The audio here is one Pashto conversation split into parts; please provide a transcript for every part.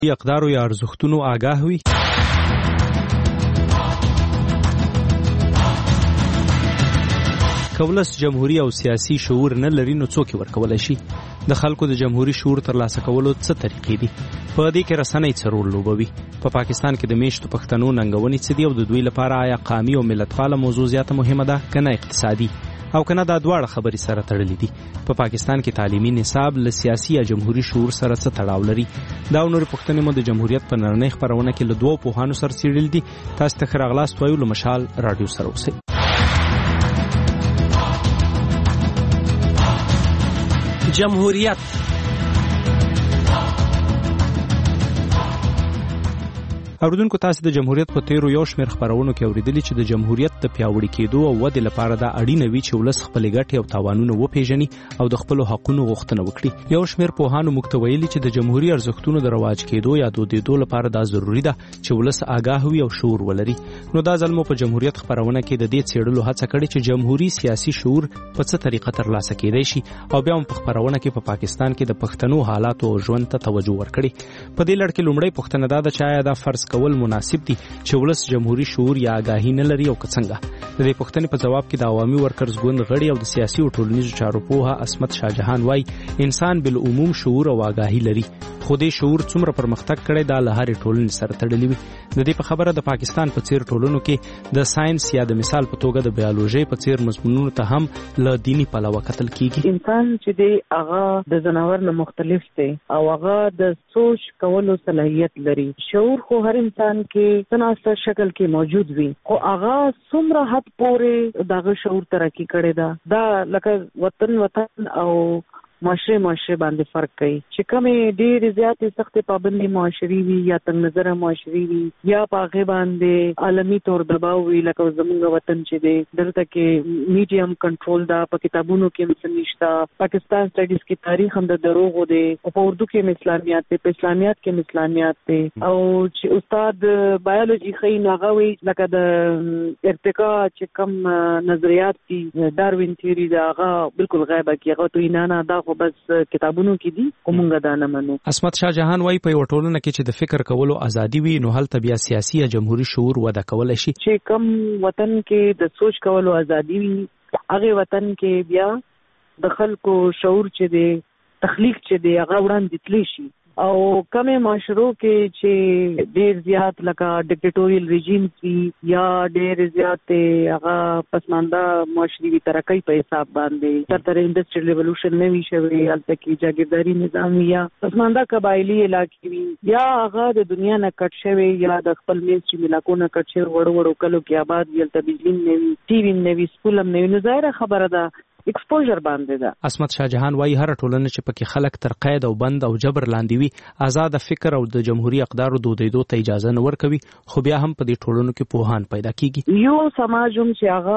اقدارو یا ارزښتونو آگاه وي. کولس جمهوری او سیاسي شعور نه لري نو څوک ورکول شي؟ د خلکو د جمهوری شعور ترلاسه کولو څه طریقې دي؟ په دې کې رسنۍ څه رول لوبوي؟ په پاکستان کې د میشتو پښتنو ننګونې څه دي او د دوی لپاره آیا قامي او ملتپاله موضوع زیاته مهمه ده که نه اقتصادي؟ او کنه دا دواړه خبرې سره تړلې دي؟ په پاکستان کې تعلیمي نصاب له سیاسي یا جمهوری شعور سره څه تړاو لري؟ دا نور پښتنې مو د جمهوریت په نړۍ خبرونه کې له دوه پوهانو سره څېړل دي. تاسو ته ښه راغلاست وایو له مشال رادیو سره اوسئ. جمهوریت اوریدونکو، تاسو د جمهوریت په تیرو یو شمېر خبرونو کې اوریدلی چې د جمهوریت د پیاوړي کېدو او ودې لپاره دا اړینه وي چې ولس خپلې ګټې او تاوانونه وپیژني او د خپلو حقونو غوښتنه وکړي. یو شمېر پوهانو موږ ته ویلي چې د جمهوري ارزښتونو د رواج کېدو یا دودېدو لپاره دا ضروري ده چې ولس آگاه وي او شعور ولري. نو دا ځل مو په جمهوریت خبرونه کې د دې څېړلو هڅه کړې چې جمهوري سیاسي شعور په څه طریقه ترلاسه کېدای شي او بیا هم په خبرونه کې په پاکستان کې د پښتنو حالات او ژوند ته توجه ورکړي. په دې لړ کې لومړی پوښتنه دا ده چې آیا دا فرض کول مناسب دي چې ولس جمهوری شعور یا آگاهی نه لري او که څنګه؟ د دې پوښتنې په جواب کې د عوامي ورکرز ګوند غړي او د سیاسي او ټولنیزو چارو پوهه عصمت شاهجهان وایي انسان بالعموم شعور او آگاهی لري، خو دې شعور څومره پرمختګ کړی دا له هرې ټولنې سره تړلی وي. د دې په خبره د پاکستان په څیر ټولنو کې د ساينس یا د مثال په توګه د بیولوژي په څیر مضمونونو ته هم له دیني پلوه کتل کیږي. انسان چې دی هغه د ځناور نه مختلف دی او هغه د سوچ کولو صلاحیت لري. شعور خو هر انسان کې تناسب شکل کې موجود وي، خو هغه څومره حد پورې دغه شعور ترقی کړی دا لکه وطن او معاشره باندې فرق کوي. چې کومې ډېرې زیاتې سختې پابندي معاشري وي یا تنګ نظره معاشري وي یا په هغې باندې عالمي طور دباو وي، لکه زمونږ وطن چې دی دلته کې میډیم کنټرول ده، په کتابونو کې هم څه نشته. پاکستان سټډیز کې تاریخ هم د دروغو دی او په اردو کې هم اسلامیات دی، په اسلامیات کې هم اسلامیات دی. او چې استاد بایولوژي ښیي نو هغه وایي لکه د ارتقا چې کوم نظریات دي ډاروین تیوري ده هغه بالکل غیبه کې هغه تو نه دا بس کتابونو کې دي کومه دا نه منو. عصمت شاهجهان وایي په یو ټولنه کې چې د فکر کولو ازادي وي نو هلته بیا سیاسي یا جمهوری شعور وده کولای شي. چې کم وطن کې د سوچ کولو ازادي وي هغه وطن کې بیا د خلکو شعور چې دی تخلیق چې دی هغه وړاندې تللی شي. او کمه معاشرو کې چې ډېر زیات لکه ډیکټیټوریل رژیم وي یا ډېر زیات هغه پسمانده معاشري ترقۍ په حساب باندې تر انډستریل ریولوشن نه وی شوی، هلته کې جاګیرداري نظام یا پسمانده قبایلی علاقې وي یا هغه د دنیا نه کټ شوی یا د خپل میز چې ملاکو نه کټ شوی وړو کلو کې آباد وي، هلته بجلی نه وي، ټي وي نه وي، سکول هم نه وي. نو ظاهره خبره ده ایکسپوژر باندې ده. عصمت شاهجهان وایي هر ټولنه چې پکې خلک تر قید او بند او جبر لاندې وي آزاد فکر او د جمهوری اقدارو دودېدو ته اجازه نه ورکوي، خو بیا هم په دې ټولنو کې پوهان پیدا کیږي. یو سماج هم چې هغه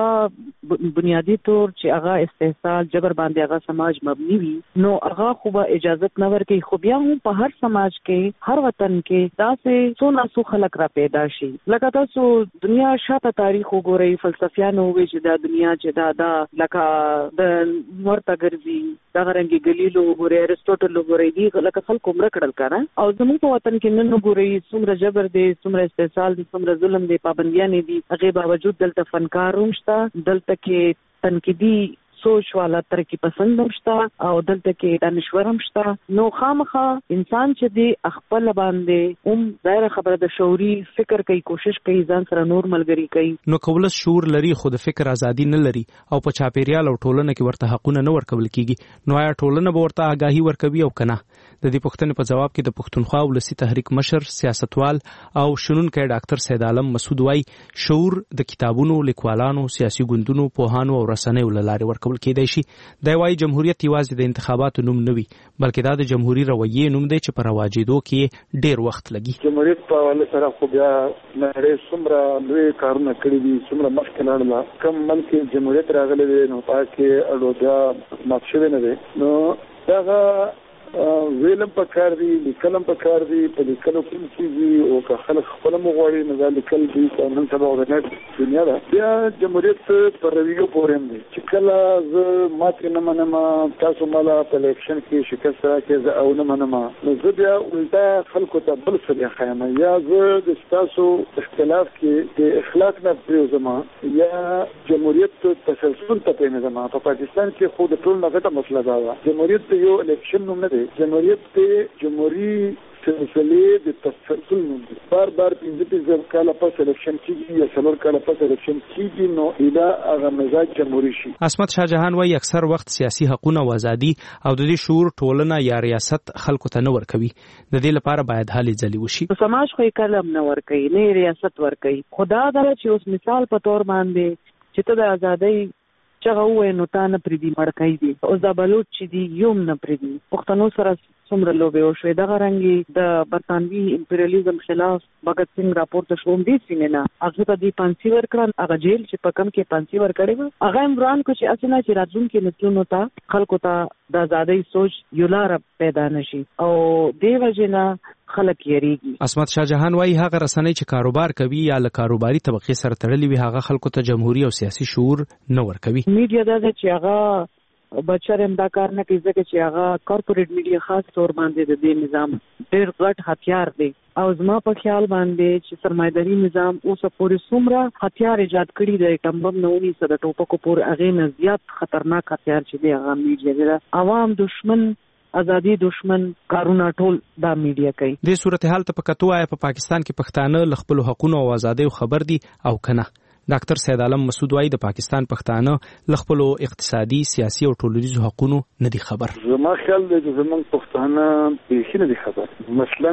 بنیادی طور چې هغه استحصال جبر باندې هغه سماج مبني وي نو هغه خو به اجازه نه ورکوي، خو بیا هم په هر سماج کې هر وطن کې داسې څو خلک را پیدا شي. لکه تاسو دنیا شاته تاریخ وګورئ، فلسفیانو وایي چې دا دنیا چې دا لکه د ورته ګرځي، دغه رنګي ګلیلو وګورئ، ارسطوټل وګورئ، دي لکه خلکو مړه کړل کنه. او زموږ په وطن کې نن وګورئ څومره جبر دی، څومره استحصال دی، څومره ظلم دی، پابندیانې دي. هغې باوجود دلته فنکار هم شته، دلته کې تنقیدي سوچ والا ترقی پسند هم شته او دلته کې دانشور هم شته. نو خامخا انسان چې دی خپل باندې ظاهر خبره د شعوري فکر کوي، کوشش کوي ځان سره نور ملګری کوي. نو کولس شعور لري خو د فکر ازادي نه لري او په چاپیریال او ټولنه کې ورته حقونه نه ورکول کیږي. نو آیا ټولنه به ورته آگاهي ورکوي او کنه؟ د دې پوښتنې په جواب کې د پښتونخوا ولسی تحریک مشر سیاستوال او شنونکی ډاکټر سید عالم مسعود وایي شعور د کتابونو، لیکوالانو، سیاسي ګوندونو، پوهانو او رسنیو له لارې ورکول کېدای شي. دا وایي جمهوریت یوازې د انتخاباتو نوم نه وي بلکې دا د جمهوری رویې نوم دی چې په رواجېدو کې ډېر وخت لګي. جمهوریت په حواله سره خو بیا نړۍ څومره لوی کارونه کړي دي، څومره مخکې لاړله. کوم ملک جمهوریت راغلی دی نو پاکې اړودا مات شوی نه دی. نو دغه ویلم په کار دی لیکلم په کار دی په لیکلو کې کیږي او که خلک خپل مغواړي نه لیکل دي نن سبا د دنیا ده بیا جمهوریت پر رویو پورم دي چې کله زه ماته نه منم تاسو مالا په الیکشن کې شکست راکې زه او نه منم نو زه بیا ولټه خلکو ته بل څه خیمه یا زه د تاسو اختلاف کې د اخلاق نه پریوزما یا جمهوریت تسلسل ته پېنځما په پاکستان کې خود ټول نه غټه مسله ده جمهوریت یو الیکشن نوم نه دی جمهوریت ته جمهوریت سلسله د تسلسل نوم دی بار 15 کاله پس الیکشن کیږي یا څلور کاله پس الیکشن کیږي نو اله هغه مزاج جمهوریت شي عصمت شاه جهان وايي اکثر وخت سیاسي حقوقونه او ازادي او د دې شعور ټولنه یا ریاست خلکو ته نه ورکوي د دې لپاره باید هلې ځلې وشي سماج خو کلم نه ورکوي نه ریاست ورکوي خدا دا چې اوس مثال په تور باندې چې ته د ازادۍ چغه وې نو تا نه پریدي مړکای دي او د بلوچ چې دی یوم نه پریدي پښتنو سره څومره لوبه او شوې د غرنګي د برتانوي امپریالیزم خلاف بغت سنگ راپورته شوم دي سینه هغه په دې پانسي ور کړن هغه جیل چې په کم کې پانسي ور کړي هغه عمران کو چې اسنه چې راتلونکي نسلونو ته خلکو ته د آزادۍ سوچ یو لار پیدا نشي او دیو جنا خلک یریږي عصمت شاه جهان وايي هغه رسنۍ چې کاروبار کوي یا له کاروباري طبقه سره تړلي وي هغه خلکو ته جمهوریت او سیاسي شعور نه ورکوي میډیا دا چې هغه بچرم دا کار نه کوي ځکه چې هغه کارپوریټ میډیا خاص تور باندې د دې نظام ډېر غټ هتیار دی او زما په خیال باندې چې سرمایداري نظام اوس پورې څومره هتیار ایجاد کړی دی کمبم نهونی سره ټوپکو پورې هغه نه زیات خطرناک هتیار چې دی هغه میډیا دی عوام دشمن ازادي دشمن کارونه ټول دا میډیا کوي د صورتحال ته پکتو آیا په پاکستان کې پښتانه ل خپل حقوقو او ازادۍ خبر دي او کنه ډاکټر سید عالم مسعود وايي د پاکستان پښتانه ل خپل اقتصادي سیاسي او ټولنیزو حقوقو نه دي خبر زما خیال دی چې زمونږ پښتانه به نه دي خبر مثلا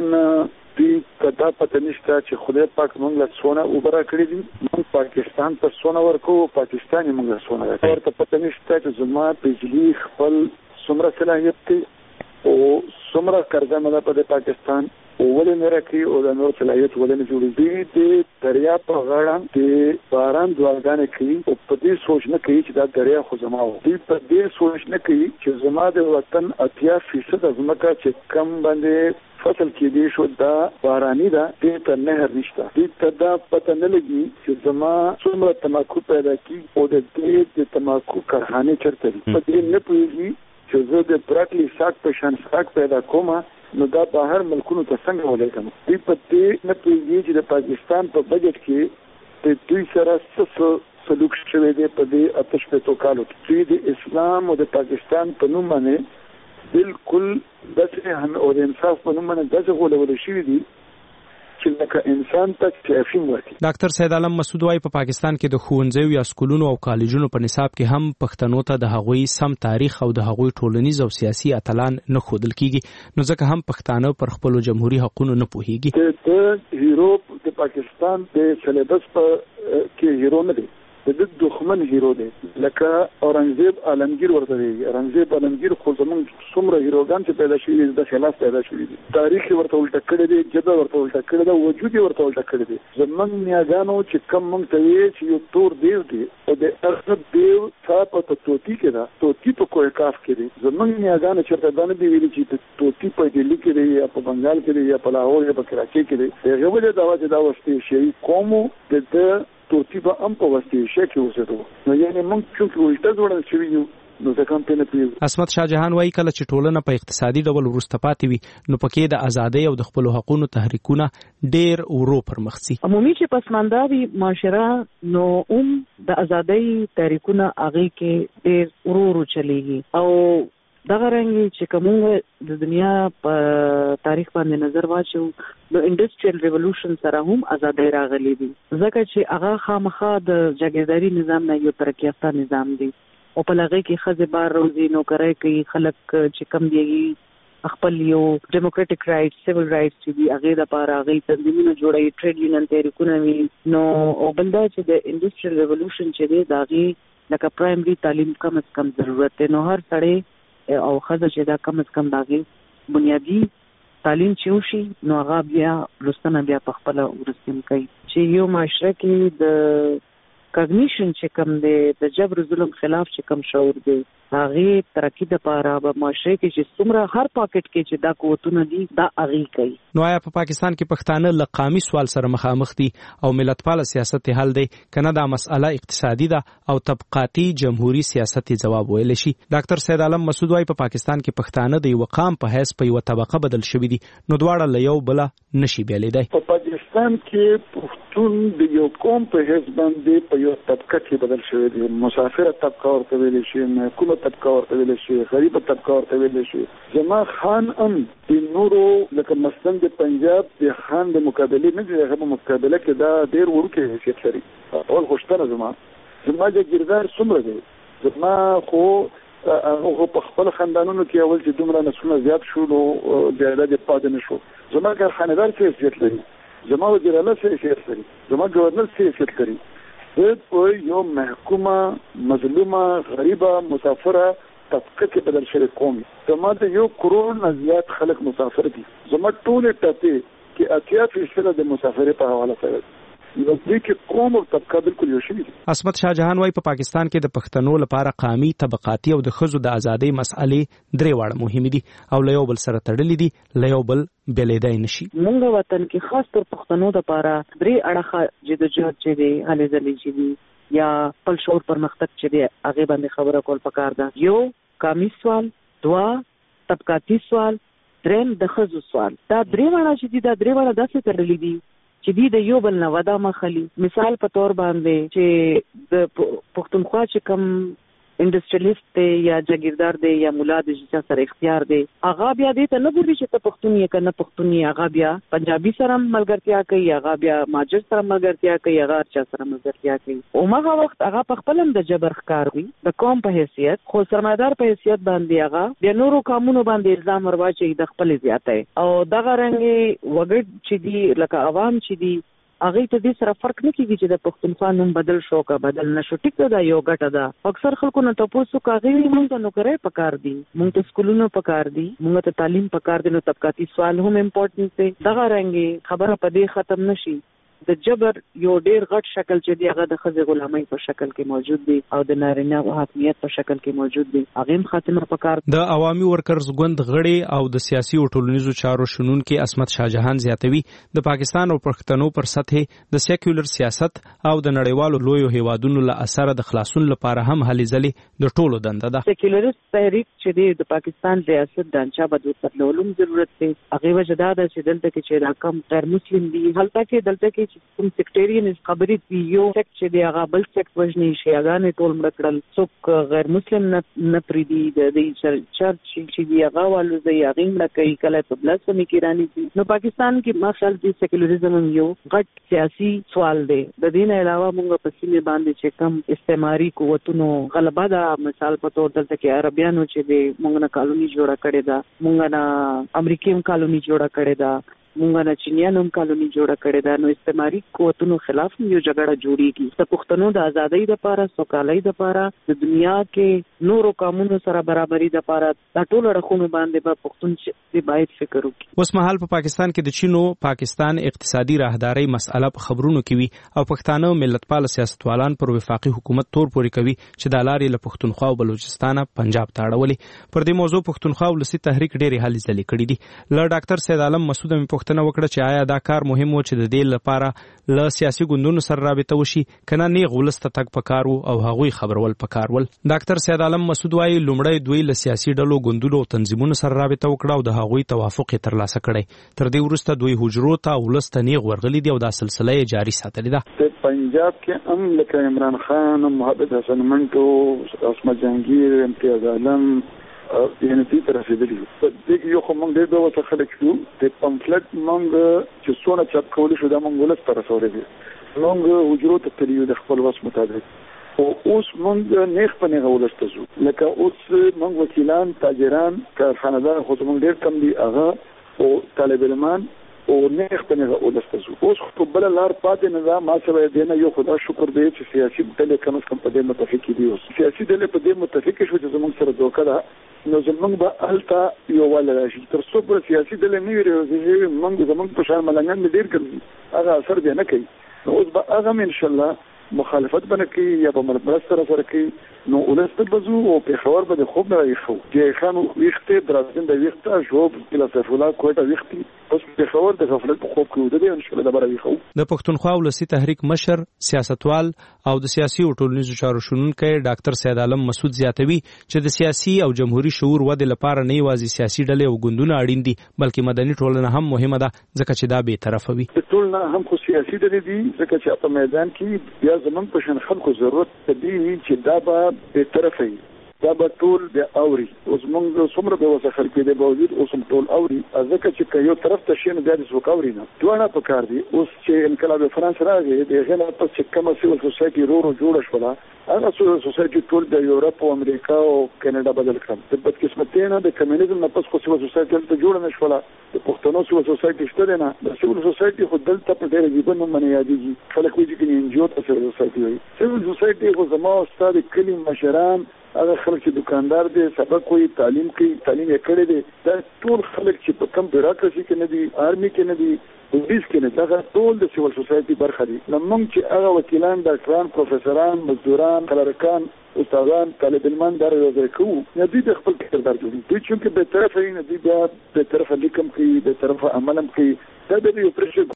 دې کدا پته نشته چې خدای پاک موږ له سونه وبره کړی دي موږ پاکستان ته سونه ورکو پاکستاني موږ له سونه ورته پته نشته چې زما بجلی خپل څومره صلاحیت دی او څومره قرضه مده په پاکستان ولې نه راکړي او د نور صلاحیت ولې نه جوړېږي د دریا په غاړه د باران دعاګانې کوي او په دې سوچ نه کوي چې دا دریا خو زما و دې په دې سوچ نه کوي چې زما د وطن 80% ځمکه چې کم باندې فصل کې دی شو دا باراني ده دې ته نهر نشته دې ته دا پته نه لګي چې زما څومره تماکو پیدا کی او د دې د تماکو کارخانه چرته دي په دې نه پوهیږي چې زه د براکلی ساک په شان ساک پیدا کوم نو دا بهر ملکونو ته څنګه ولیکم دې په دې نه پوهیږي چې د پاکستان په بجټ کې د دوی سره څه سلوک شوی دی په دې آتش په کالو کې د اسلام او د پاکستان په نوم باندې بالکل دغه هم او د انصاف په نوم باندې دغه غولول شوی دی چې لکه انسان ته تعفیم ورکړي ډاکټر سید عالم مسعود وايي په پاکستان کې د ښوونځیو یا سکولونو او کالجونو په نصاب کې هم پښتنو ته د هغوی سم تاریخ او د هغوی ټولنیز او سیاسي اتلان نه ښودل کیږي نو ځکه هم پښتانه پر خپل جمهوریت حقوقو نه پوهیږي د یورپ د پاکستان د سلیبس په کې هیرو نه دی د دښمن هیرو دی لکه اورنګزیب عالمگیر ورته دی اورنګزیب عالمگیر خو زمونږ څومره هیروګان چې پیدا شوي د خلاف پیدا شوي دي تاریخ ورته الټه کړی دی جبه ورته الټه کړی دی وجود ورته الټه کړی دی زمونږ نیاګانو چې کم مونږ ته وی چې یو تور دیو دی او د ارغب دیو ثابت په توتی کې دا توتی په کوه کاف کې دی زمونږ نیاګانو چې دا نه دی ویلي چې توتی په دلی کې دی یا په بنگال کې دی یا په لاهور یا په کراچۍ کې دی هغه ولې دا وځي دا وستي شي کومو د توتی به ام په واسطه شي کې وسېدو نو یعنی موږ چې ولټه جوړل شوی یو نو ځکه هم نه پیږي عصمت شاه جهان وايي کله چې ټولنه په اقتصادي ډول ورسته پاتې وي نو پکې د ازادۍ او د خپل حقوقو تحریکونه ډېر ورو پرمخسي عمومي چې پسمانداري معاشره نو د ازادۍ تحریکونه هغه کې ډېر ورو چلیږي او دغه رنګ چې کومه د دنیا په تاریخ باندې نظر واچو د انډستریال ریولوشن سره هم ازادۍ راغلي دي ځکه چې هغه خامخا د جګیرداري نظام نه یو ترقی یافته نظام دی او په لغه کې خزه بار روزي نوکرای کوي خلک چې کم دی خپل یو ډیموکراټک رائټس سیویل رائټس چې دی هغه د لپاره هغه تنظیمونه جوړوي ټریډ یونین تحریکونه وي نو او بلدا چې د انډستریال ریولوشن چې دی داغي لکه پرایمري تعلیم کم از کم ضرورت دی نو هر سړی او خزه چې دا کم از کم داغي بنیادی تعلیم چې وشي نو هغه بیا لستنه بیا په خپل ورستیم کوي چې یو معاشره کې د کاګنیشن چې کوم دی د جبر ظلم خلاف چې کوم شعور دی هغه ترقی د پاره به معاشره کې چې څومره هر پاکټ کې چې دا قوتونه دي دا اغي کوي. نو آیا په پاکستان کې پښتانه له قامي سوال سره مخامخ دي او ملتپال سیاست حل دی کنه دا مسأله اقتصادي ده او طبقاتي جمهوریت سیاست جواب ویل شي؟ ډاکټر سید عالم مسعود وايي په پاکستان کې پښتانه د یو قام په حیث په یو طبقه بدل شوی دي نو دواړه له یو بل نشي بیلیدای. په پاکستان کې پښتون د یو قوم په حیث باندې په یو طبقه کې بدل شوی دی. مسافر طبقه ورته ویل شي، حکومت طبقه ورته ویل شي، غریب طبقه ورته ویل شي. زما خان د نورو لکه مثلا د پنجاب د خان د مقابله نه دی، هغه مقابله کې دا ډیر ورکه حیثیت لري. اول خوشتره زما د ګردار څومره دی، زما خو هغه په خپل خاندانونو کې اول چې دومره نسلونه زیات شو نو زیاده د پاد نه شو. زما ګر خاندان څه حیثیت لري، زما وزیراله څه حیثیت لري، زما گورنر څه حیثیت لري. په یو محکومه مظلومه غریبه مسافره طبقه کې بدل شوی قوم. زما د 1 کروڑ نه زیات خلک مسافر دي. زما ټول ټاپي کې 80% د مسافرې په حواله سره نو دې کې قوم او طبقه بالکل یو شی دي. عصمت شاه جهان وايي په پاکستان کې د پښتنو لپاره قامي، طبقاتي او د ښځو د ازادۍ مسئلې درې واړه مهمې دي او له یو بل سره تړلې دي، له یو بل بیلیدای نشي. موږ وطن کې خاص تر پښتنو لپاره درې اړخه جدوجہد چې دي هلي ځلې چې دي یا خپل شعور پرمختګ چې دي هغه باندې خبره کول پکار ده. یو قامي سوال، 2 طبقاتي سوال، 3 د ښځو سوال. دا درې واړه چې دي دا درې واړه داسې تړلې دي چې دی د یو بل نه ودا مخالي. مثال په تور باندې چې د پښتونخوا چې کم انډستریالیست دی یا جاگیردار دی یا مولا دی چې سره اختیار دی هغه بیا دې ته نه ګوري چې ته پښتون یې کنه پښتون یې، هغه بیا پنجابي سره ملګرتیا کوي، هغه بیا ماجر سره ملګرتیا کوي، هغه چا سره ملګرتیا کوي. او هغه وخت هغه په خپل د جبر ښکار وي د قوم په حیثیت، خو سرمایدار په حیثیت باندې هغه بیا نورو قانونو باندې الزام ورواچي د خپل زیاتای. او دغه رنګي وګړي چې دی لکه عوام چې دی هغه ته دې سره فرق نه کیږي چې د پښتونخوا نوم بدل شو کا بدل نشو. ټیک ده یو ګټه ده. اکثر خلکو نه تاسو کاغي موږ ته نوکرې پکار دي، موږ ته سکولونو پکار دي، موږ ته تعلیم پکار دي. نو طبقاتي سوال هم امپورټنت دی. دغه رنګي خبره په دې ختم نشي. د جبر یو ډیر غټ شکل چې دی هغه د ښځې غلامۍ په شکل کې موجود دی او د نارینه حاکمیت په شکل کې موجود دی. هغه هم خاتمه پکار. د عوامي ورکرز ګوند غړي او د سیاسي او ټولنیزو چارو شنونکو عصمت شاه جهان زیاتوي د پاکستان او پښتنو پر سطح د سیکولر سیاست او د نړیوالو لویو هیوادونو له اثر د خلاصون لپاره هم هلي ځلې د ټولو دنده ده. سیکولریست تحریک چې دی د پاکستان ریاست ډانچا بدلولم ضرورت دی. هغه وجدا ده چې دلته کې چې راکم غیر مسلم دي هلته کې کوم سیکټریان خبرې دی یو سیکټ چې دی هغه بل سیکټ وژني شیعاګانې ټول مړ کړل، څوک غیر مسلم نه پریدي د چرچ چې دی هغه والو دی هغه مړ کوي کله په بلاسفمي کې رانی دي. نو پاکستان کې ماشال دی سیکولریزم یو غټ سیاسي سوال دی. د دین علاوه موږ په سیمه باندې چې کم استعماري قوتونو غلبه ده، مثال په تور دلته کې عربیانو چې دی موږ نه کالونی جوړه کړې ده، موږ نه امریکایي کالونی جوړه کړې ده، موږ نه چینیانو کالونی جوړه کړې ده. نو استعماري قوتونو خلاف یو جګړه جوړیږي. د پښتنو د ازادۍ لپاره، سوکالۍ لپاره، د دنیا کې نورو قانونو سره برابرۍ لپاره د ټول اړخونو باندې به پښتون چې باید فکر وکړي. اوس مهال په پاکستان کې د چینو پاکستان اقتصادي راهداري مسأله په خبرونو کې وي او پښتانه ملتپال سیاستوالان پر وفاقي حکومت تور پوري کوي چې د لارې له پښتونخوا او بلوچستان پنجاب ته اړولې. پر دې موضوع پښتونخوا ولسی تحریک ډېری هلي ځلې کړې دي. له ډاکټر سید عالم مسعود پوښتنه وکړه چې آیا دا کار مهم و چې د دې لپاره له سیاسي ګوندونو سره رابطه وشي کنه نه غولسته تک پکارو او هغوی خبرول پکارول. ډاکټر سید عالم مسعود وايي لومړی دوی له سیاسي ډلو ګوندونو او تنظیمونو سره رابطه وکړه او د هغوی توافق یې ترلاسه کړی. تر دې وروسته دوی حجرو ته ولسته نیغ ورغلي دي او دا سلسله یې جاري ساتلې ده. په پنجاب کې هم لکه عمران خان، محمد حسن منټو، عصمت جهانگیر، امتیاز عالم یعنی دې تر رسیدلی په دې یو کوم ډېر به وڅ خلک شو د پمفلټ مونږ چې څونه چاپ کول شو دا مونږ ولس تر رسولې مونږ حجرو ته تلیو د خپل وس مطابق. او اوس مونږ نیخ په نیغه ولسته شو لکه اوس مونږ وکیلان، تاجران، کارخانه‌دار خو مونږ ډېر کم دي هغه او طالب علمان او نیخ په نیغه ولسته شو. اوس خو بل لار پاتې نه ده. ما سره دې نه یو خدا شکر دی چې سیاسي ډلې کم از کم په دې متفق دي. اوس سیاسي ډلې په دې متفق شو چې زموږ سره دوکه ده. نو زمونږ به الته یو ول راشي تر څو پر سیاسي ډلې نه ویری موږ زمونږ په شان ملنګان ډیر کوي هغه اثر دی نه کوي. نو اوس به هغه ان شاء الله مخالفت باندې کوي یا په مرسته سره کوي نو ولست بزو او په خبر به خوب نه رايخو چې خانو ویخته درازن د ویخته جواب بلا سفولا کوټه ویختي اوس په خبر د غفلت په خوب کې ودی ان شاء الله د رايخو د پښتونخوا ولسی تحریک مشر سیاستوال او د سیاسي او ټولنیزو چارو شنونکو ډاکټر سید عالم مسعود زیاتوي چې د سیاسي او جمهوریت شعور ودې لپاره نه یوازې سیاسي ډلې او ګوندونه اړین دي بلکې مدني ټولنه هم مهمه ده ځکه چې دا به طرفه وي ټولنه هم خو سیاسي ډلې دي ځکه چې په میدان کې بیا زمونږ په شان خلکو ضرورت دی چې دا به طرفه دا به ټول به اوري اوس موږ څومره به وسه خلک دی باوجود اوس ټول اوري ځکه چې یو طرف ته شي نه بیا د وکاوري نه دوه په کار دي اوس چې انقلاب فرانس راغی د غلا په چې کومه سیول سوسایټي رو جوړ شوه هغه سوسایټي ټول د یورپ او امریکا او کاناډا بدل کړ د بدقسمتۍ د کمیونیزم نه پس خو سیول سوسایټي ته جوړ نه شوه د پښتنو سیول سوسایټي شته نه د سیول سوسایټي خو دلته په ډېر جیبن باندې یادېږي خلک وایي چې انجیو ته سیول سوسایټي وایي سیول سوسایټي خو زما استاد کلی مشران هغه خلک چې دکاندار دي سبق کوي تعلیم یې کړی دی دا ټول خلک چې په کم بیروکراسي کې نه دي آرمي کې نه دي پولیس کې نه دا ټول د سیول سوسایټي برخه دي لمونږ چې هغه وکیلان ډاکټران پروفیسوران مزدوران کلرکان استادان طالب علمان دا راځي کوو نه دي د خپل کردار جوړي دوی چې به طرفه نه دي بیا به طرفه لیکم کوي به طرفه عملم کوي دا د یو پرېښه